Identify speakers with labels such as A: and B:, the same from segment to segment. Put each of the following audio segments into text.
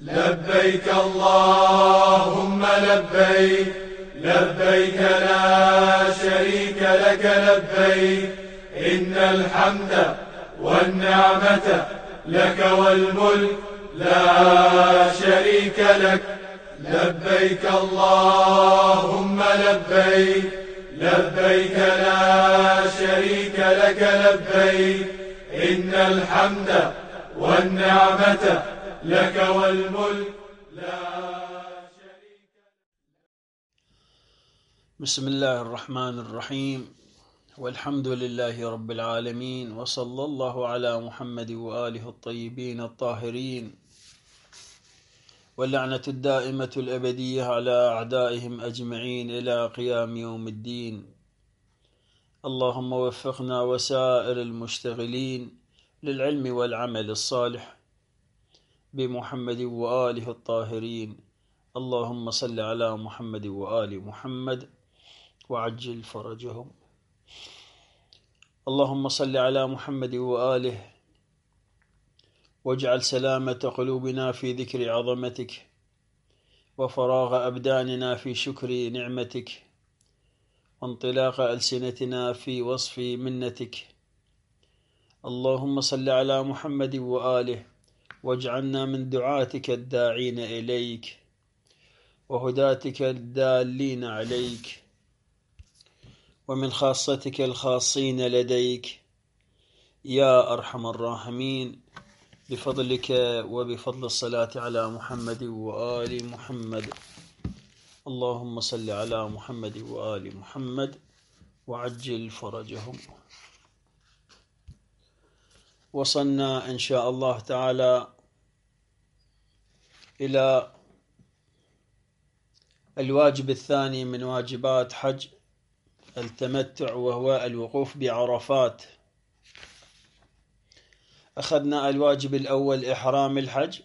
A: لبيك اللهم لبيك، لبيك لا شريك لك لبيك، إن الحمد والنعمة لك والملك لا شريك لك. لبيك اللهم لبيك، لبيك لا شريك لك لبيك، إن الحمد والنعمة لك والملك لا شريك لك.
B: بسم الله الرحمن الرحيم، والحمد لله رب العالمين، وصلى الله على محمد وآله الطيبين الطاهرين، واللعنة الدائمة الأبدية على أعدائهم أجمعين إلى قيام يوم الدين. اللهم وفقنا وسائر المشتغلين للعلم والعمل الصالح بمحمد وآله الطاهرين. اللهم صل على محمد وآل محمد وعجل فرجهم. اللهم صل على محمد وآله واجعل سلامة قلوبنا في ذكر عظمتك، وفراغ أبداننا في شكر نعمتك، وانطلاق ألسنتنا في وصف منتك. اللهم صل على محمد وآله واجعلنا من دعاتك الداعين إليك وهداتك الدالين عليك، ومن خاصتك الخاصين لديك يا أرحم الراحمين، بفضلك وبفضل الصلاة على محمد وآل محمد. اللهم صل على محمد وآل محمد وعجل فرجهم. وصلنا إن شاء الله تعالى إلى الواجب الثاني من واجبات حج التمتع، وهو الوقوف بعرفات. أخذنا الواجب الأول إحرام الحج،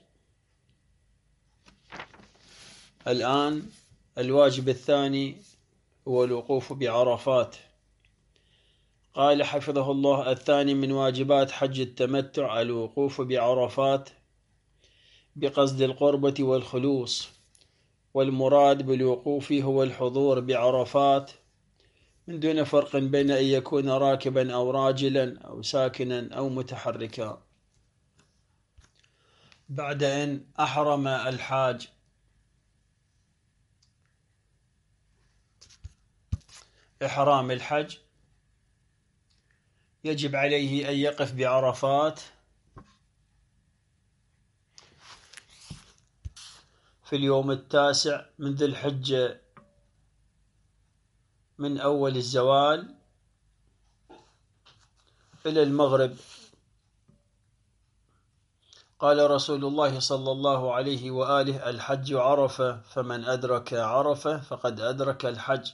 B: الآن الواجب الثاني هو الوقوف بعرفات. قال حفظه الله: الثاني من واجبات حج التمتع الوقوف بعرفات بقصد القربة والخلوص، والمراد بالوقوف هو الحضور بعرفات من دون فرق بين أن يكون راكبا أو راجلا أو ساكنا أو متحركا. بعد أن أحرم الحاج إحرام الحج، يجب عليه أن يقف بعرفات في اليوم 9 من ذي الحجة، من أول الزوال إلى المغرب. قال رسول الله صلى الله عليه وآله: الحج عرفة، فمن أدرك عرفة فقد أدرك الحج.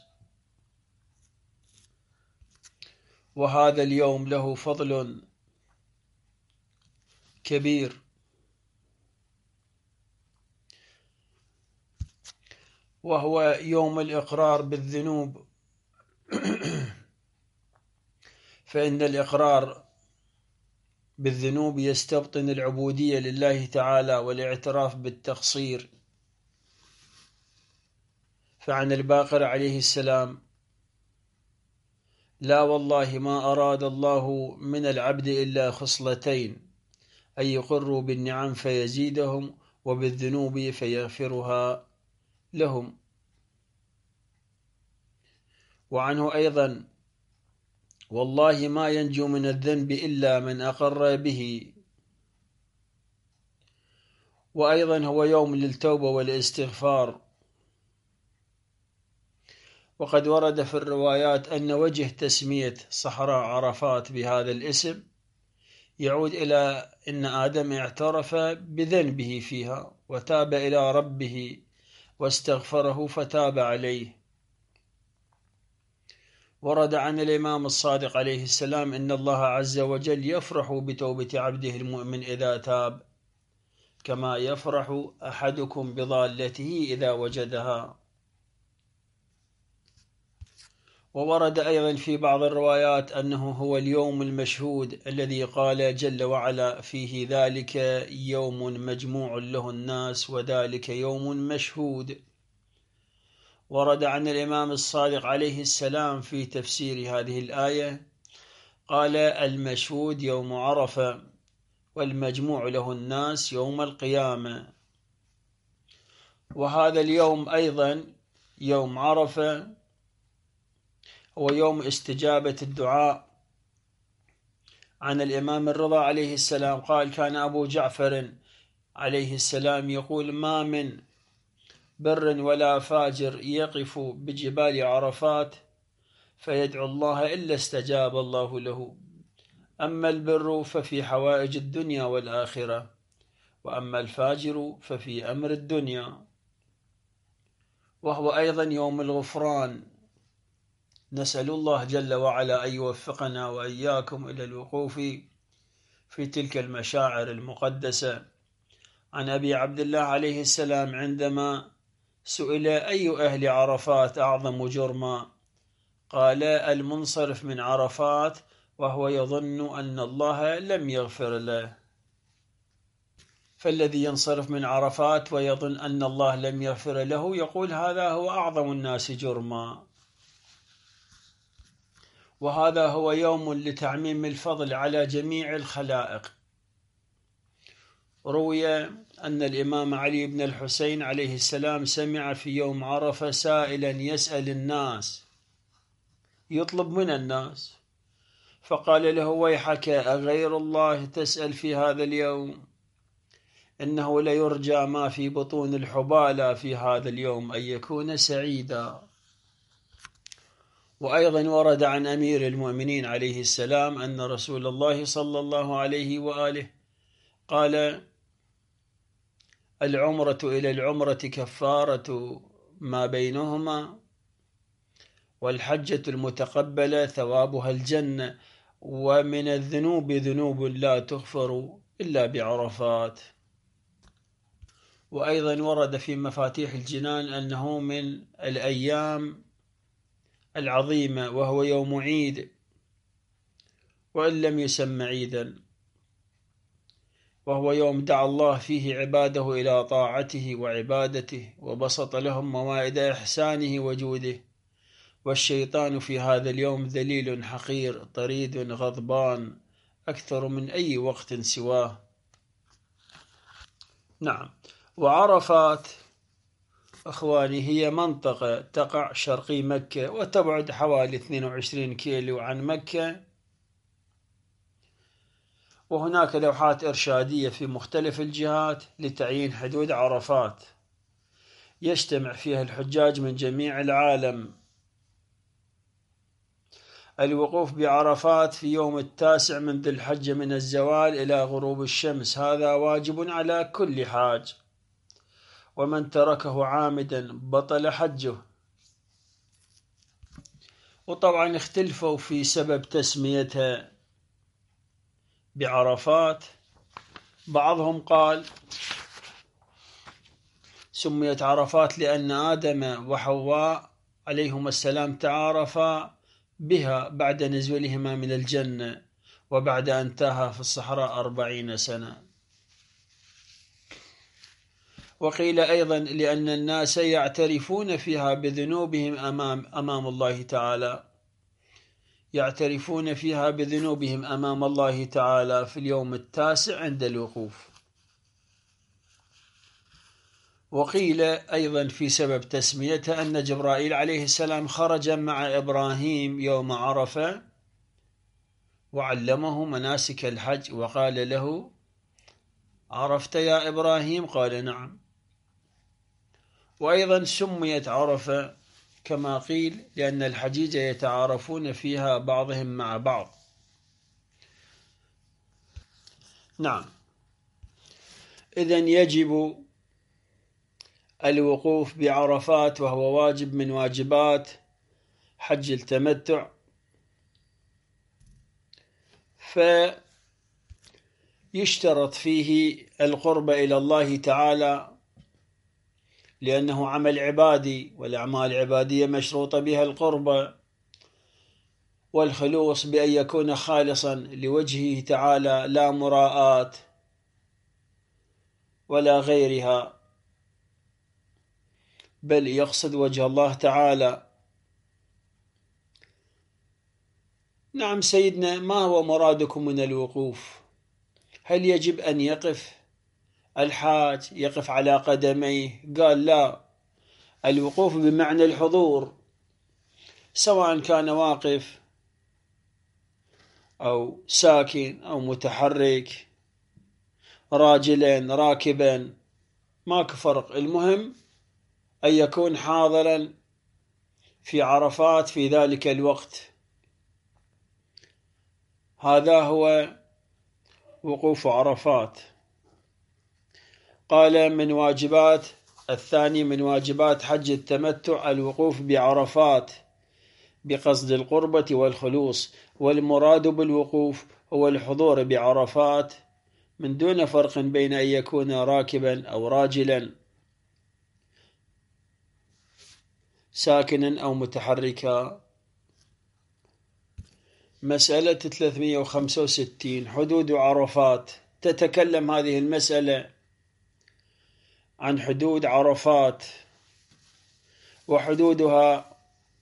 B: وهذا اليوم له فضل كبير، وهو يوم الإقرار بالذنوب. فإن الإقرار بالذنوب يستبطن العبودية لله تعالى والاعتراف بالتقصير. فعن الباقر عليه السلام: لا والله ما أراد الله من العبد إلا خصلتين: أن يقروا بالنعم فيزيدهم، وبالذنوب فيغفرها لهم. وعنه أيضا: والله ما ينجو من الذنب إلا من أقر به. وأيضا هو يوم للتوبة والاستغفار. وقد ورد في الروايات أن وجه تسمية صحراء عرفات بهذا الاسم يعود إلى أن آدم اعترف بذنبه فيها وتاب إلى ربه واستغفره فتاب عليه. ورد عن الإمام الصادق عليه السلام أن الله عز وجل يفرح بتوبة عبده المؤمن إذا تاب، كما يفرح أحدكم بضالته إذا وجدها. وورد أيضا في بعض الروايات أنه هو اليوم المشهود الذي قال جل وعلا فيه: ذلك يوم مجموع له الناس وذلك يوم مشهود. ورد عن الإمام الصادق عليه السلام في تفسير هذه الآية قال: المشهود يوم عرفة والمجموع له الناس يوم القيامة. وهذا اليوم أيضا يوم عرفة هو يوم استجابة الدعاء. عن الإمام الرضا عليه السلام قال: كان أبو جعفر عليه السلام يقول: ما من بر ولا فاجر يقف بجبال عرفات فيدعو الله إلا استجاب الله له. أما البر ففي حوائج الدنيا والآخرة، وأما الفاجر ففي أمر الدنيا. وهو أيضا يوم الغفران. نسأل الله جل وعلا أن يوفقنا وإياكم إلى الوقوف في تلك المشاعر المقدسة. عن أبي عبد الله عليه السلام عندما سئل: أي أهل عرفات أعظم جرما؟ قال: المنصرف من عرفات وهو يظن أن الله لم يغفر له. فالذي ينصرف من عرفات ويظن أن الله لم يغفر له يقول: هذا هو أعظم الناس جرما. وهذا هو يوم لتعميم الفضل على جميع الخلائق. روي أن الإمام علي بن الحسين عليه السلام سمع في يوم عرفة سائلا يسأل الناس، يطلب من الناس، فقال له: ويحك، أغير الله تسأل في هذا اليوم؟ إنه ليرجى ما في بطون الحبالى في هذا اليوم أن يكون سعيدا. وأيضا ورد عن أمير المؤمنين عليه السلام أن رسول الله صلى الله عليه وآله قال: العمرة إلى العمرة كفارة ما بينهما، والحجة المتقبلة ثوابها الجنة، ومن الذنوب ذنوب لا تغفر إلا بعرفات. وأيضا ورد في مفاتيح الجنان أنه من الأيام العظيمة، وهو يوم عيد وإن لم يسمى عيدا، وهو يوم دعا الله فيه عباده إلى طاعته وعبادته وبسط لهم موائد إحسانه وجوده. والشيطان في هذا اليوم ذليل حقير طريد غضبان أكثر من أي وقت سواه. نعم. وعرفات أخواني هي منطقة تقع شرقي مكة وتبعد حوالي 22 كيلو عن مكة، وهناك لوحات إرشادية في مختلف الجهات لتعيين حدود عرفات، يجتمع فيها الحجاج من جميع العالم. الوقوف بعرفات في يوم 9 من ذي الحجة من الزوال إلى غروب الشمس هذا واجب على كل حاج، ومن تركه عامدا بطل حجه. وطبعا اختلفوا في سبب تسميتها بعرفات. بعضهم قال سميت عرفات لأن آدم وحواء عليهما السلام تعارفا بها بعد نزولهما من الجنة وبعد أن تاها في الصحراء 40 سنة. وقيل أيضا لأن الناس يعترفون فيها بذنوبهم أمام الله تعالى، يعترفون فيها بذنوبهم أمام الله تعالى في اليوم 9 عند الوقوف. وقيل أيضا في سبب تسميتها أن جبرائيل عليه السلام خرج مع إبراهيم يوم عرفة وعلمه مناسك الحج وقال له: عرفت يا إبراهيم؟ قال: نعم. وأيضا سميت عرفة كما قيل لأن الحجيج يتعارفون فيها بعضهم مع بعض. نعم. إذن يجب الوقوف بعرفات، وهو واجب من واجبات حج التمتع، فيشترط فيه القرب إلى الله تعالى لأنه عمل عبادي، والأعمال العبادية مشروطة بها القربة، والخلوص بأن يكون خالصا لوجهه تعالى لا مراءة ولا غيرها، بل يقصد وجه الله تعالى. نعم سيدنا، ما هو مرادكم من الوقوف؟ هل يجب أن يقف الحاج يقف على قدميه؟ قال لا، الوقوف بمعنى الحضور، سواء كان واقف أو ساكن أو متحرك، راجلا راكبا، ماك فرق، المهم أن يكون حاضرا في عرفات في ذلك الوقت. هذا هو وقوف عرفات. قال من واجبات الثاني من واجبات حج التمتع الوقوف بعرفات بقصد القربة والخلوص، والمراد بالوقوف هو الحضور بعرفات من دون فرق بين أن يكون راكبا أو راجلا، ساكنا أو متحركا. مسألة 365 حدود عرفات. تتكلم هذه المسألة عن حدود عرفات، وحدودها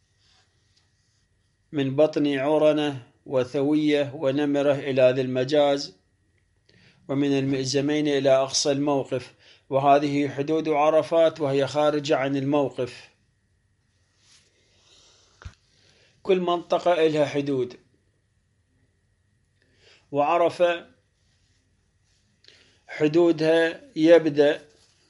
B: من بطن عرنة وثوية ونمرة إلى ذي المجاز، ومن المئزمين إلى أقصى الموقف، وهذه حدود عرفات وهي خارجة عن الموقف. كل منطقة لها حدود. وعرفة حدودها يبدأ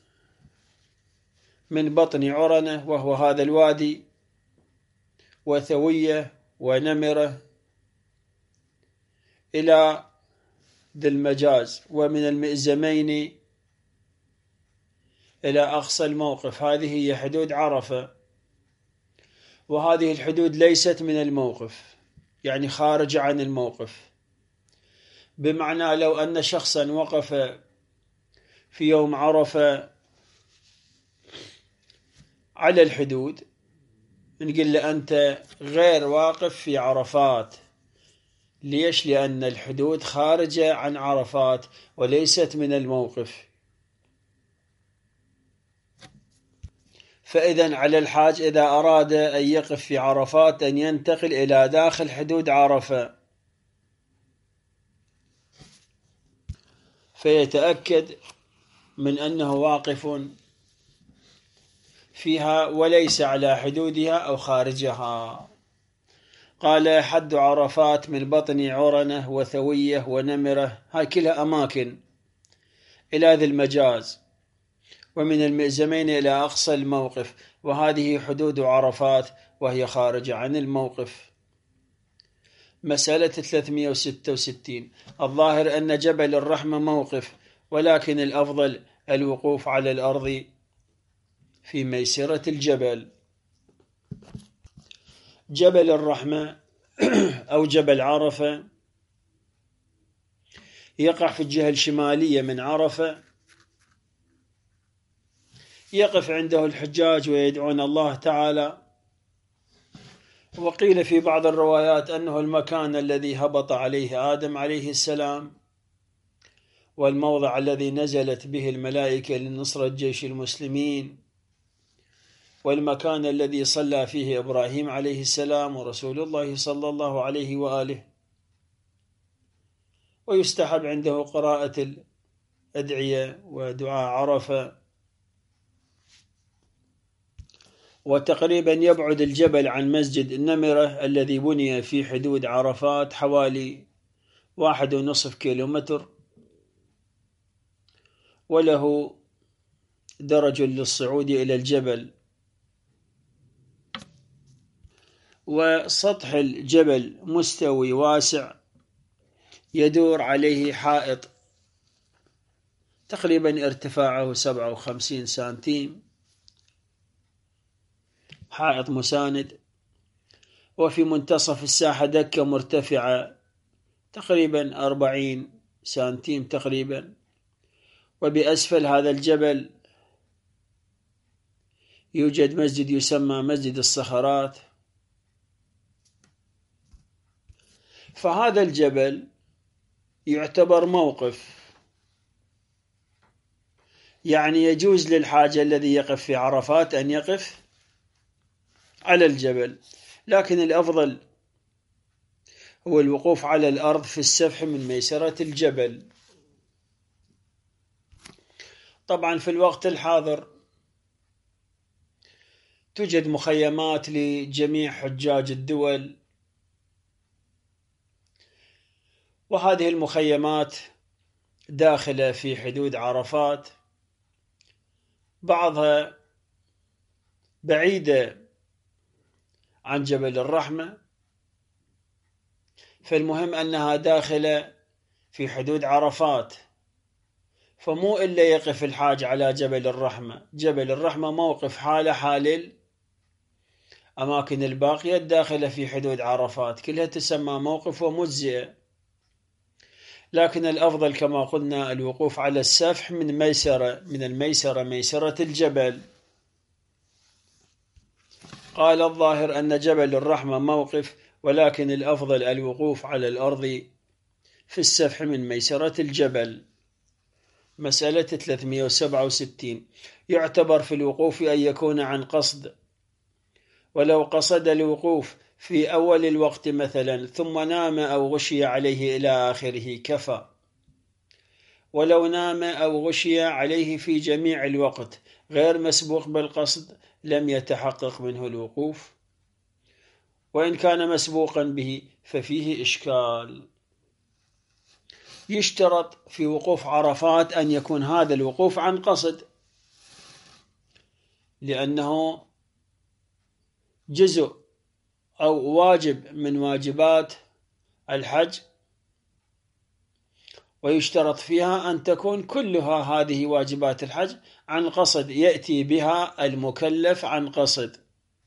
B: من بطن عرنة وهو هذا الوادي، وثوية ونمرة إلى ذي المجاز، ومن المئزمين إلى أقصى الموقف. هذه هي حدود عرفة، وهذه الحدود ليست من الموقف، يعني خارجة عن الموقف. بمعنى لو أن شخصا وقف في يوم عرفة على الحدود، نقول له أنت غير واقف في عرفات. ليش؟ لأن الحدود خارجة عن عرفات وليست من الموقف. فإذا على الحاج إذا أراد أن يقف في عرفات أن ينتقل إلى داخل حدود عرفة، فيتأكد من أنه واقف فيها وليس على حدودها أو خارجها. قال حد عرفات من بطن عرنة وثوية ونمرة، هاي كلها أماكن، إلى ذي المجاز، ومن المئزمين إلى أقصى الموقف، وهذه حدود عرفات وهي خارجة عن الموقف. مسألة 366 الظاهر أن جبل الرحمة موقف، ولكن الأفضل الوقوف على الأرض في ميسرة الجبل. جبل الرحمة أو جبل عرفة يقع في الجهة الشمالية من عرفة، يقف عنده الحجاج ويدعون الله تعالى. وقيل في بعض الروايات أنه المكان الذي هبط عليه آدم عليه السلام، والموضع الذي نزلت به الملائكة لنصرة جيش المسلمين، والمكان الذي صلى فيه إبراهيم عليه السلام ورسول الله صلى الله عليه وآله. ويستحب عنده قراءة الأدعية ودعاء عرفة. وتقريبا يبعد الجبل عن مسجد النمرة الذي بني في حدود عرفات حوالي 1.5 كيلومتر، وله درج للصعود إلى الجبل. وسطح الجبل مستوي واسع يدور عليه حائط تقريبا ارتفاعه 57 سنتيم، حائط مساند. وفي منتصف الساحة دكة مرتفعة تقريبا 40 سنتيم تقريبا. وبأسفل هذا الجبل يوجد مسجد يسمى مسجد الصخرات، فهذا الجبل يعتبر موقف، يعني يجوز للحاج الذي يقف في عرفات أن يقف على الجبل، لكن الأفضل هو الوقوف على الأرض في السفح من ميسرة الجبل. طبعا في الوقت الحاضر توجد مخيمات لجميع حجاج الدول، وهذه المخيمات داخلة في حدود عرفات، بعضها بعيدة عن جبل الرحمة، فالمهم أنها داخلة في حدود عرفات، فمو إلا يقف الحاج على جبل الرحمة. جبل الرحمة موقف حالة حال الأماكن الباقية الداخلة في حدود عرفات، كلها تسمى موقف ومجزئة، لكن الأفضل كما قلنا الوقوف على السفح من الميسرة، ميسرة الجبل. قال الظاهر أن جبل الرحمة موقف، ولكن الأفضل الوقوف على الأرض في السفح من ميسرة الجبل. مسألة 367. يعتبر في الوقوف أن يكون عن قصد، ولو قصد الوقوف في أول الوقت مثلا ثم نام أو غشي عليه إلى آخره كفى، ولو نام أو غشي عليه في جميع الوقت غير مسبوق بالقصد لم يتحقق منه الوقوف، وإن كان مسبوقا به ففيه إشكال. يشترط في وقوف عرفات أن يكون هذا الوقوف عن قصد، لأنه جزء أو واجب من واجبات الحج، ويشترط فيها أن تكون كلها هذه واجبات الحج عن قصد، يأتي بها المكلف عن قصد،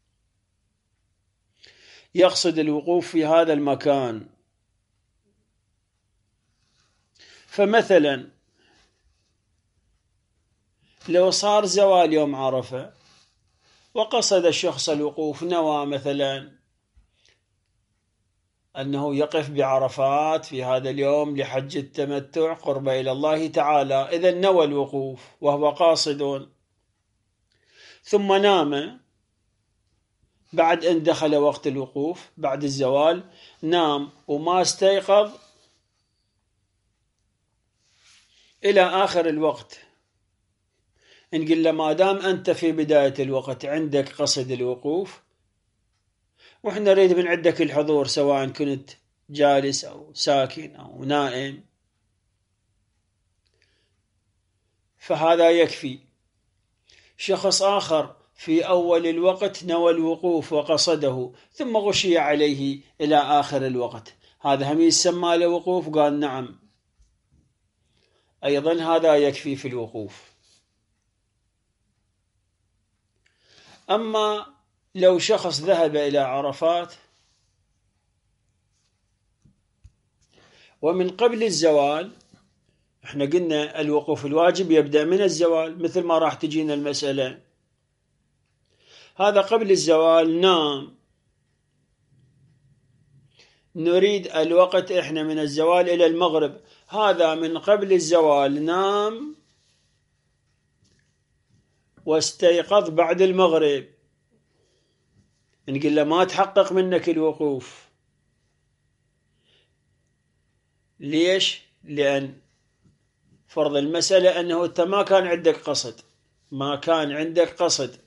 B: يقصد الوقوف في هذا المكان. فمثلا لو صار زوال يوم عرفة وقصد الشخص الوقوف، نوى مثلا أنه يقف بعرفات في هذا اليوم لحج التمتع قرب إلى الله تعالى، إذا نوى الوقوف وهو قاصد، ثم نام بعد أن دخل وقت الوقوف بعد الزوال، نام وما استيقظ إلى آخر الوقت، نقول له ما دام أنت في بداية الوقت عندك قصد الوقوف، وإحنا نريد من عندك الحضور سواء كنت جالس أو ساكن أو نائم، فهذا يكفي. شخص آخر في أول الوقت نوى الوقوف وقصده ثم غشي عليه إلى آخر الوقت، هذا هم يسمى له وقوف؟ قال نعم، أيضا هذا يكفي في الوقوف. أما لو شخص ذهب إلى عرفات ومن قبل الزوال، احنا قلنا الوقوف الواجب يبدأ من الزوال مثل ما راح تجينا المسألة، هذا قبل الزوال نام، نريد الوقت احنا من الزوال إلى المغرب، هذا من قبل الزوال نام واستيقظ بعد المغرب، نقول له ما تحقق منك الوقوف. ليش؟ لأن فرض المسألة أنه أنت ما كان عندك قصد، ما كان عندك قصد،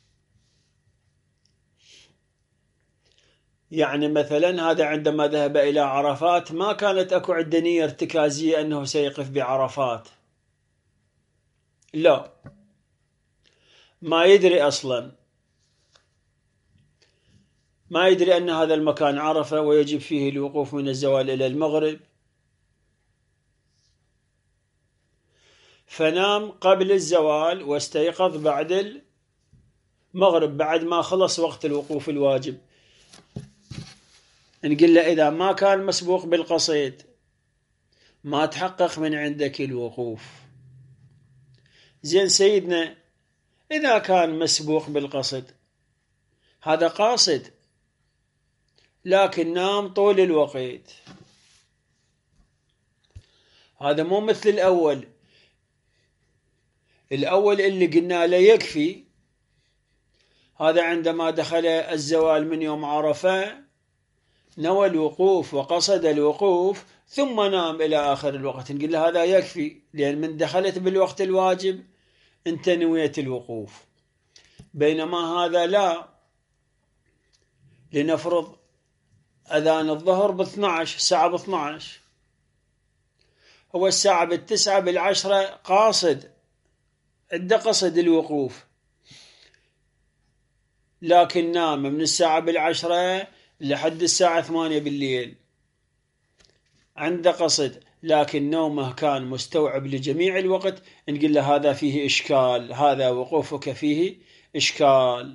B: يعني مثلا هذا عندما ذهب إلى عرفات ما كانت أكو عنده نية ارتكازية أنه سيقف بعرفات، لا، ما يدري أصلا، ما يدري أن هذا المكان عرفة ويجب فيه الوقوف من الزوال إلى المغرب، فنام قبل الزوال واستيقظ بعد المغرب بعد ما خلص وقت الوقوف الواجب، نقول له إذا ما كان مسبوق بالقصيد ما تحقق من عندك الوقوف. زين سيدنا، إذا كان مسبوق بالقصد، هذا قاصد لكن نام طول الوقت. هذا مو مثل الأول اللي قلنا له يكفي. هذا عندما دخل الزوال من يوم عرفة نوى الوقوف وقصد الوقوف ثم نام إلى آخر الوقت، نقول له هذا يكفي، لأن من دخلت بالوقت الواجب أنت نويت الوقوف. بينما هذا لا. لنفرض أذان الظهر ب12 الساعة ب12، هو الساعة ب9 ب10 قاصد، عنده قصد الوقوف، لكن نام من الساعة ب10 لحد الساعة 8 بالليل، عنده قصد، لكن نومه كان مستوعب لجميع الوقت، نقول له هذا فيه إشكال، هذا وقوفك فيه إشكال،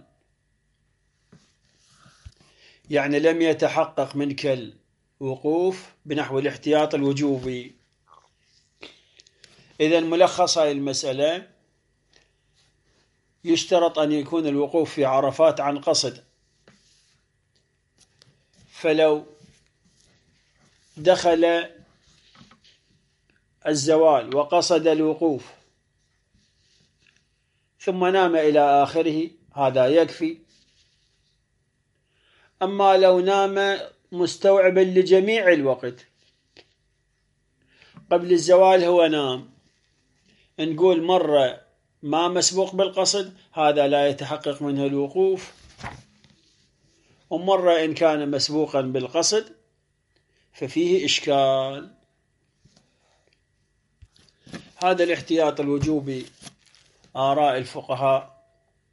B: يعني لم يتحقق منك الوقوف بنحو الاحتياط الوجوبي. إذا ملخص هذه المسألة، يشترط أن يكون الوقوف في عرفات عن قصد. فلو دخل الزوال وقصد الوقوف ثم نام إلى آخره هذا يكفي. أما لو نام مستوعبا لجميع الوقت، قبل الزوال هو نام، نقول مرة ما مسبوق بالقصد، هذا لا يتحقق منه الوقوف، ومرة إن كان مسبوقا بالقصد ففيه إشكال. هذا الاحتياط الوجوبي آراء الفقهاء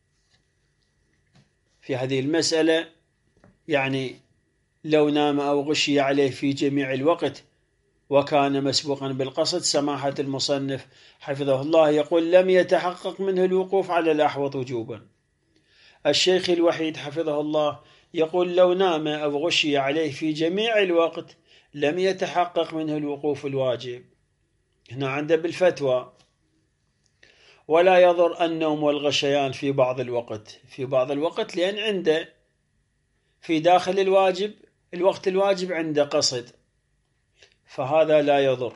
B: في هذه المسألة. يعني لو نام أو غشي عليه في جميع الوقت وكان مسبوقا بالقصد، سماحة المصنف حفظه الله يقول لم يتحقق منه الوقوف على الأحوط وجوبا. الشيخ الوحيد حفظه الله يقول لو نام أو غشي عليه في جميع الوقت لم يتحقق منه الوقوف الواجب. هنا عنده بالفتوى ولا يضر النوم والغشيان في بعض الوقت، لأن عنده في داخل الواجب الوقت الواجب عنده قصد، فهذا لا يضر.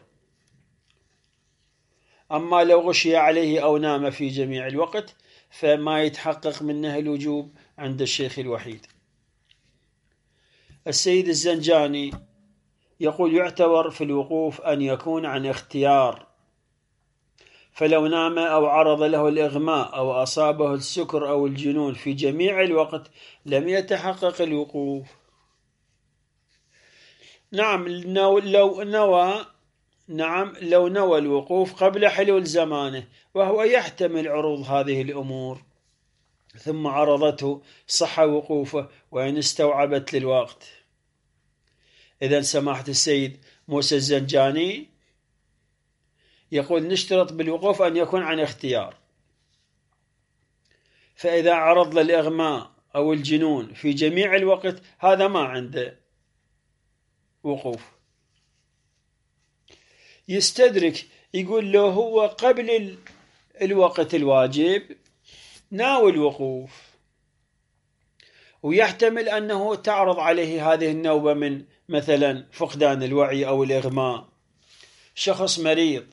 B: أما لو غشي عليه أو نام في جميع الوقت فما يتحقق منه الوجوب عند الشيخ الوحيد. السيد الزنجاني يقول يعتبر في الوقوف أن يكون عن اختيار، فلو نام أو عرض له الإغماء أو أصابه السكر أو الجنون في جميع الوقت لم يتحقق الوقوف. نعم لو نوى الوقوف قبل حلول زمانه وهو يحتمل عروض هذه الأمور ثم عرضته صح وقوفه وإن استوعبت للوقت. إذن سماحة السيد موسى الزنجاني يقول نشترط بالوقوف أن يكون عن اختيار، فإذا عرض للإغماء أو الجنون في جميع الوقت هذا ما عنده وقوف. يستدرك، يقول له هو قبل الوقت الواجب ناوي الوقوف، ويحتمل أنه تعرض عليه هذه النوبة من مثلا فقدان الوعي أو الإغماء. شخص مريض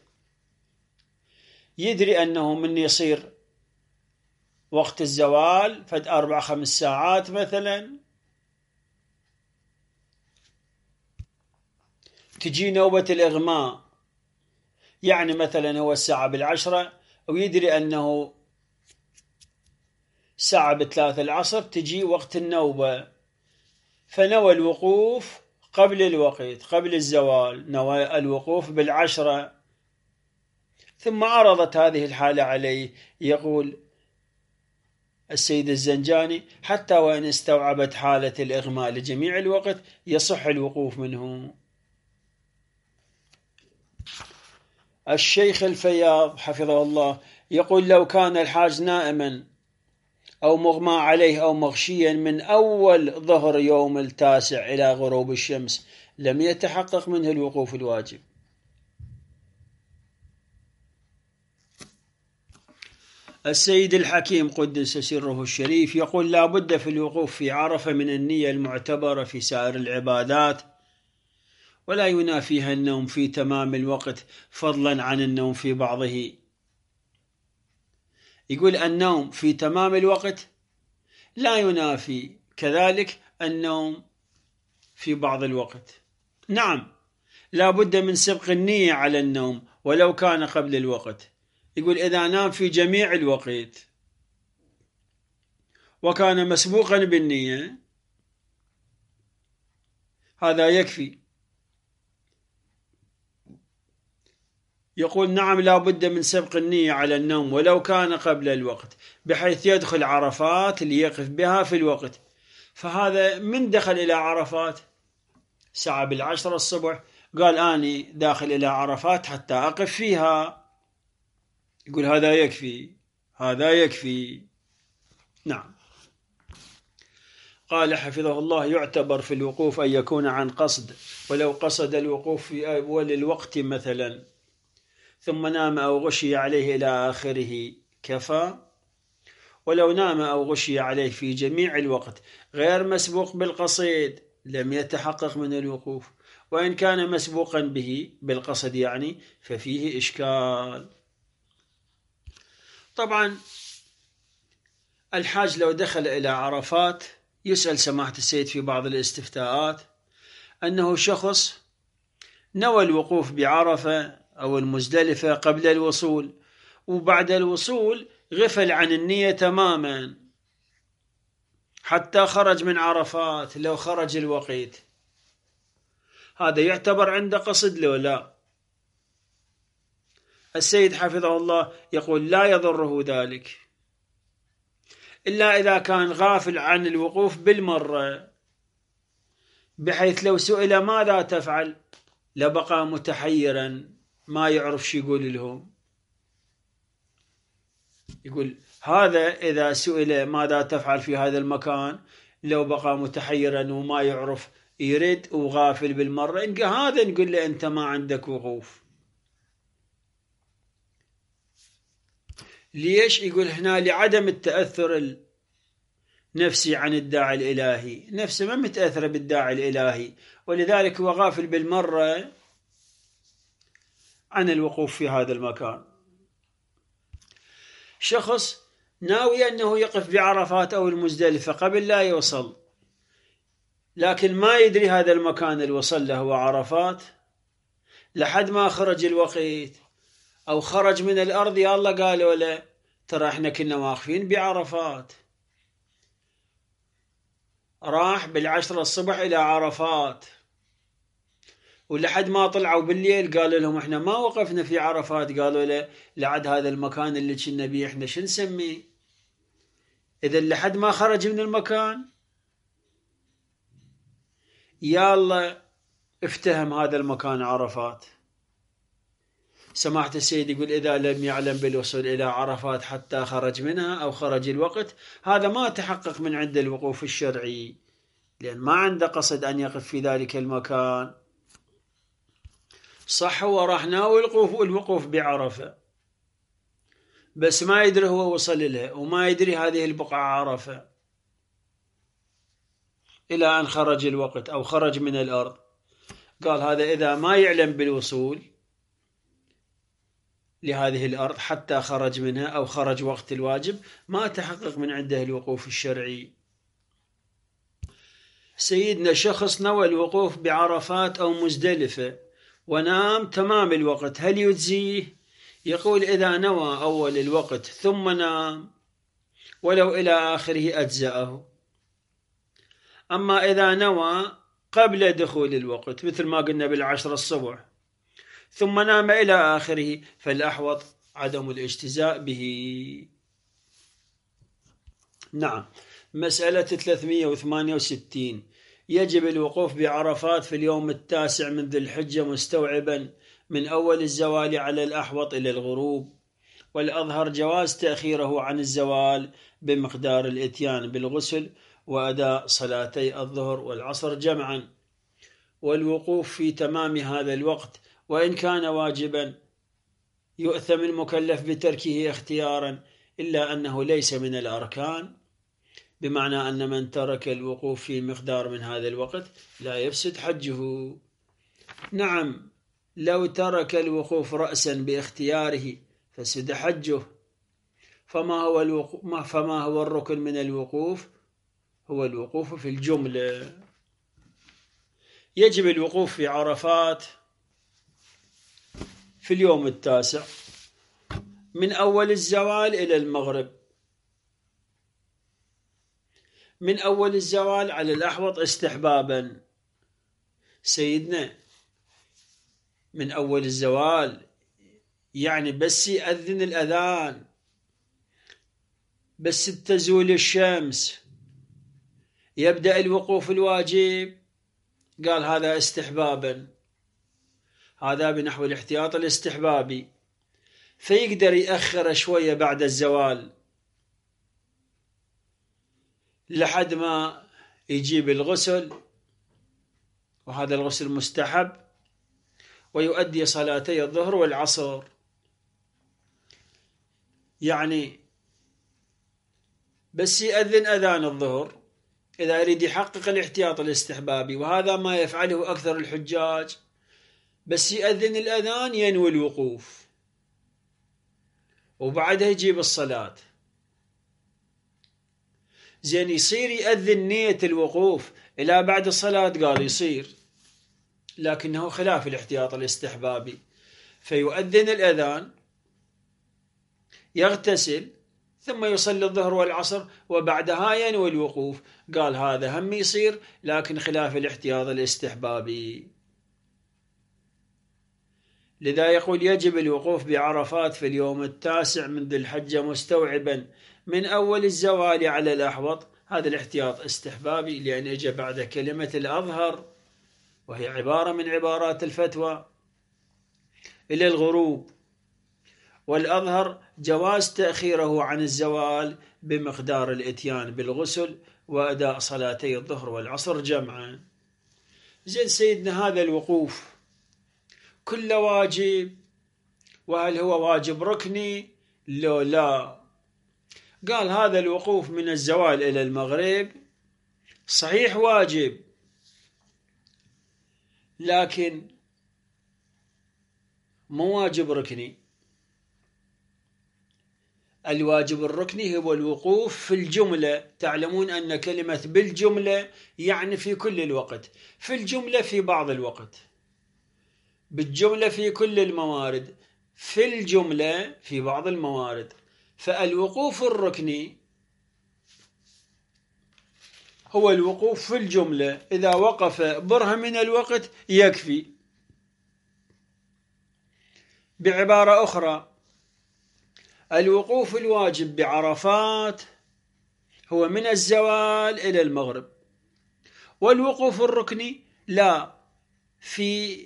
B: يدري أنه من يصير وقت الزوال فد 4-5 ساعات مثلا تجي نوبة الإغماء، يعني مثلا هو الساعة 10 ويدري أنه ساعة 3 العصر تجي وقت النوبة، فنوى الوقوف قبل الوقت، قبل الزوال نوى الوقوف 10، ثم عرضت هذه الحالة عليه. يقول السيد الزنجاني حتى وإن استوعبت حالة الإغماء لجميع الوقت يصح الوقوف منه. الشيخ الفياض حفظه الله يقول لو كان الحاج نائما أو مغمى عليه أو مغشيا من أول ظهر يوم 9 إلى غروب الشمس لم يتحقق منه الوقوف الواجب. السيد الحكيم قدس سره الشريف يقول: لا بد في الوقوف في عرفة من النية المعتبرة في سائر العبادات، ولا ينافيها النوم في تمام الوقت فضلا عن النوم في بعضه. يقول النوم في تمام الوقت لا ينافي كذلك النوم في بعض الوقت. نعم، لا بد من سبق النية على النوم ولو كان قبل الوقت. يقول إذا نام في جميع الوقت وكان مسبوقا بالنية هذا يكفي. يقول نعم، لا بد من سبق النية على النوم ولو كان قبل الوقت، بحيث يدخل عرفات ليقف بها في الوقت. فهذا من دخل إلى عرفات ساعة 10 الصبح قال أني داخل إلى عرفات حتى أقف فيها، يقول هذا يكفي، هذا يكفي. نعم. قال حفظه الله: يعتبر في الوقوف أن يكون عن قصد، ولو قصد الوقوف في أول الوقت مثلا ثم نام أو غشي عليه إلى آخره كفى، ولو نام أو غشي عليه في جميع الوقت غير مسبوق بالقصد لم يتحقق من الوقوف، وإن كان مسبوقا به بالقصد يعني ففيه إشكال. طبعا الحاج لو دخل إلى عرفات يسأل سماحة السيد في بعض الاستفتاءات أنه شخص نوى الوقوف بعرفة أو المزدلفة قبل الوصول، وبعد الوصول غفل عن النية تماما حتى خرج من عرفات، لو خرج الوقت هذا يعتبر عنده قصد لو لا؟ السيد حفظه الله يقول لا يضره ذلك إلا إذا كان غافل عن الوقوف بالمرة، بحيث لو سئل ماذا تفعل لبقى متحيرا ما يعرف شو يقول لهم. يقول هذا إذا سئل ماذا تفعل في هذا المكان لو بقى متحيرا وما يعرف يرد وغافل بالمرة، هذا نقول له أنت ما عندك وقوف. ليش؟ يقول هنا لعدم التأثر النفسي عن الداعي الإلهي، نفسه ما متأثر بالداعي الإلهي، ولذلك هو غافل بالمرة عن الوقوف في هذا المكان. شخص ناوي أنه يقف بعرفات أو المزدلفة قبل لا يوصل، لكن ما يدري هذا المكان اللي وصل له هو عرفات لحد ما خرج الوقت أو خرج من الأرض، يا الله قالوا له ترى احنا كنا واقفين بعرفات، راح 10 الصبح إلى عرفات ولحد ما طلعوا بالليل قالوا لهم احنا ما وقفنا في عرفات، قالوا له لعد هذا المكان اللي كنا بيه احنا شو نسميه؟ إذا لحد ما خرج من المكان يا الله افتهم هذا المكان عرفات. سماحة السيد يقول إذا لم يعلم بالوصول إلى عرفات حتى خرج منها أو خرج الوقت هذا ما تحقق من عند الوقوف الشرعي، لأن ما عنده قصد أن يقف في ذلك المكان. صح هو راح ناوي الوقوف بعرفة بس ما يدري هو وصل له وما يدري هذه البقعة عرفة إلى أن خرج الوقت أو خرج من الأرض. قال هذا إذا ما يعلم بالوصول لهذه الأرض حتى خرج منها أو خرج وقت الواجب ما تحقق من عنده الوقوف الشرعي. سيدنا شخص نوى الوقوف بعرفات أو مزدلفة ونام تمام الوقت هل يجزيه؟ يقول إذا نوى أول الوقت ثم نام ولو إلى آخره أجزأه. أما إذا نوى قبل دخول الوقت مثل ما قلنا 10 الصبح ثم نام إلى آخره فالأحوط عدم الاجتزاء به. نعم. مسألة 368 يجب الوقوف بعرفات في اليوم 9 من ذي الحجة مستوعبا من أول الزوال على الأحوط إلى الغروب، والأظهر جواز تأخيره عن الزوال بمقدار الإتيان بالغسل وأداء صلاتي الظهر والعصر جمعا، والوقوف في تمام هذا الوقت وإن كان واجبا يؤثم المكلف بتركه اختيارا إلا أنه ليس من الأركان، بمعنى أن من ترك الوقوف في مقدار من هذا الوقت لا يفسد حجه. نعم، لو ترك الوقوف رأسا باختياره فسد حجه. فما هو الركن من الوقوف؟ هو الوقوف في الجملة. يجب الوقوف في عرفات في اليوم التاسع من أول الزوال إلى المغرب. من أول الزوال على الأحوط استحبابا. سيدنا من أول الزوال يعني بس يأذن الأذان، بس تزول الشمس يبدأ الوقوف الواجب، قال هذا استحبابا، هذا بنحو الاحتياط الاستحبابي، فيقدر يأخر شوية بعد الزوال لحد ما يجيب الغسل، وهذا الغسل مستحب، ويؤدي صلاتي الظهر والعصر. يعني بس يأذن أذان الظهر إذا يريد يحقق الاحتياط الاستحبابي، وهذا ما يفعله أكثر الحجاج، بس يأذن الأذان ينوي الوقوف وبعدها يجيب الصلاة. زين يصير يأذن نية الوقوف إلى بعد الصلاة؟ قال يصير، لكنه خلاف الاحتياط الاستحبابي. فيؤذن الأذان، يغتسل، ثم يصلي الظهر والعصر، وبعدها ينوي الوقوف. قال هذا هم يصير، لكن خلاف الاحتياط الاستحبابي. لذا يقول يجب الوقوف بعرفات في اليوم التاسع من ذي الحجة مستوعبا من أول الزوال على الأحوط. هذا الاحتياط استحبابي، لأن اجى بعد كلمة الأظهر، وهي عبارة من عبارات الفتوى، إلى الغروب. والأظهر جواز تأخيره عن الزوال بمقدار الإتيان بالغسل وأداء صلاتي الظهر والعصر جمعا. زين سيدنا هذا الوقوف كله واجب، وهل هو واجب ركني؟ لا. قال هذا الوقوف من الزوال إلى المغرب صحيح واجب، لكن مو واجب ركني. الواجب الركني هو الوقوف في الجملة. تعلمون أن كلمة بالجملة يعني في كل الوقت، في الجملة في بعض الوقت، بالجملة في كل الموارد، في الجملة في بعض الموارد. فالوقوف الركني هو الوقوف في الجملة، إذا وقف برهة من الوقت يكفي. بعبارة أخرى، الوقوف الواجب بعرفات هو من الزوال إلى المغرب، والوقوف الركني لا، في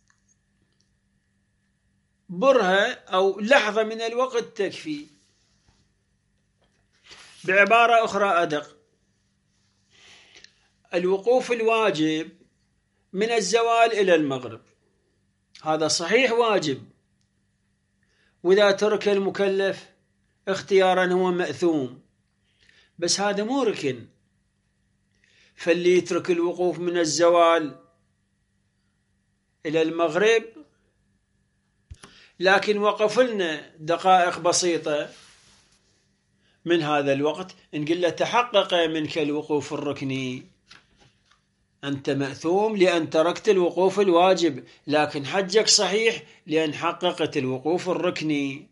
B: برهة أو لحظة من الوقت تكفي. بعبارة أخرى أدق، الوقوف الواجب من الزوال إلى المغرب هذا صحيح واجب، وإذا ترك المكلف اختيارا هو مأثوم، بس هذا مو ركن. فاللي يترك الوقوف من الزوال إلى المغرب لكن وقف لنا دقائق بسيطة من هذا الوقت، نقول له تحقق منك الوقوف الركني، أنت مأثوم لأن تركت الوقوف الواجب، لكن حجك صحيح لأن حققت الوقوف الركني.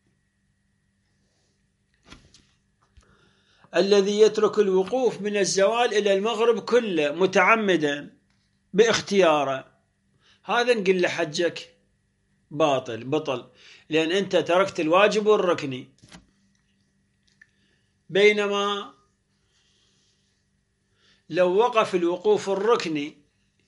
B: الذي يترك الوقوف من الزوال إلى المغرب كله متعمدا باختياره، هذا نقول له حجك بطل، لأن أنت تركت الواجب والركني. بينما لو وقف الوقوف الركني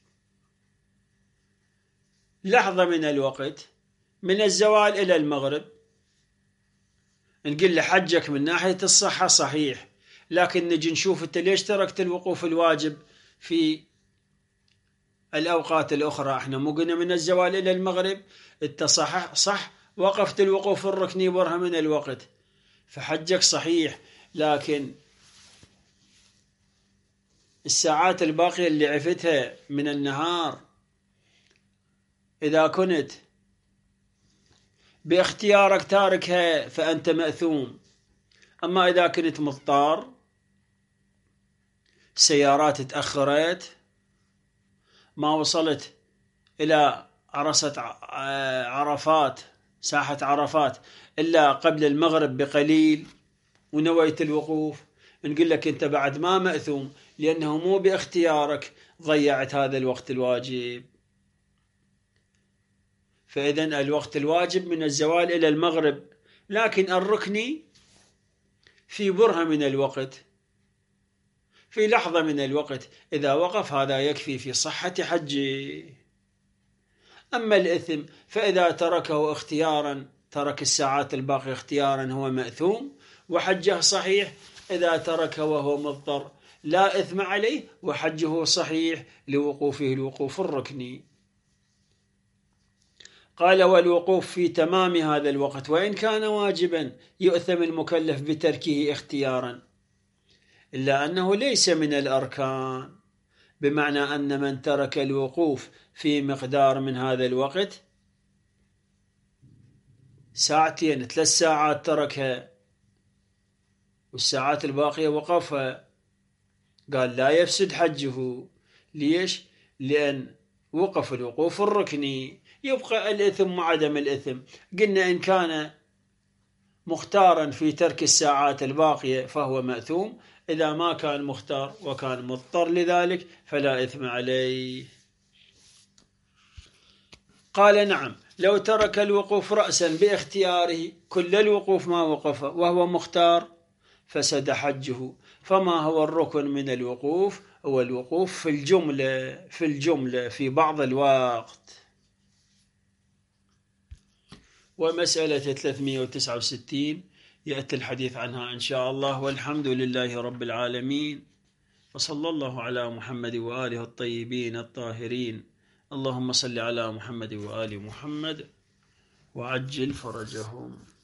B: لحظة من الوقت من الزوال إلى المغرب، نقول له حجك من ناحية الصحة صحيح، لكن نجي نشوف أنت ليش تركت الوقوف الواجب في الأوقات الأخرى. احنا مو قلنا من الزوال إلى المغرب؟ انت صح وقفت الوقوف الركني برهة من الوقت، فحجك صحيح، لكن الساعات الباقية اللي عفتها من النهار إذا كنت باختيارك تاركها فأنت مأثوم. أما إذا كنت مضطر، سيارات تأخرت، ما وصلت إلى عرصة عرفات، ساحة عرفات، إلا قبل المغرب بقليل ونويت الوقوف، نقول لك أنت بعد ما مأثوم، لأنه مو باختيارك ضيعت هذا الوقت الواجب. فإذن الوقت الواجب من الزوال إلى المغرب، لكن الركني في برهة من الوقت، في لحظة من الوقت إذا وقف هذا يكفي في صحة حجه. أما الإثم فإذا تركه اختيارا، ترك الساعات الباقية اختيارا، هو مأثوم وحجه صحيح. إذا تركه وهو مضطر لا إثم عليه وحجه صحيح لوقوفه الوقوف الركني. قال: والوقوف في تمام هذا الوقت وإن كان واجبا يؤثم المكلف بتركه اختيارا، إلا أنه ليس من الأركان، بمعنى أن من ترك الوقوف في مقدار من هذا الوقت، ساعتين 3 ساعات تركها والساعات الباقية وقفها، قال لا يفسد حجه. ليش؟ لأن وقف الوقوف الركني، يبقى الإثم وعدم الإثم. قلنا إن كان مختارا في ترك الساعات الباقية فهو مأثوم، إذا ما كان مختار وكان مضطر لذلك فلا إثم عليه. قال: نعم، لو ترك الوقوف رأسا باختياره كل الوقوف ما وقف وهو مختار فسد حجه. فما هو الركن من الوقوف؟ هو الوقوف في الجملة في بعض الوقت. ومسألة 369 يأتي الحديث عنها إن شاء الله، والحمد لله رب العالمين، وصلى الله على محمد وآله الطيبين الطاهرين. اللهم صل على محمد وآل محمد وعجل فرجهم.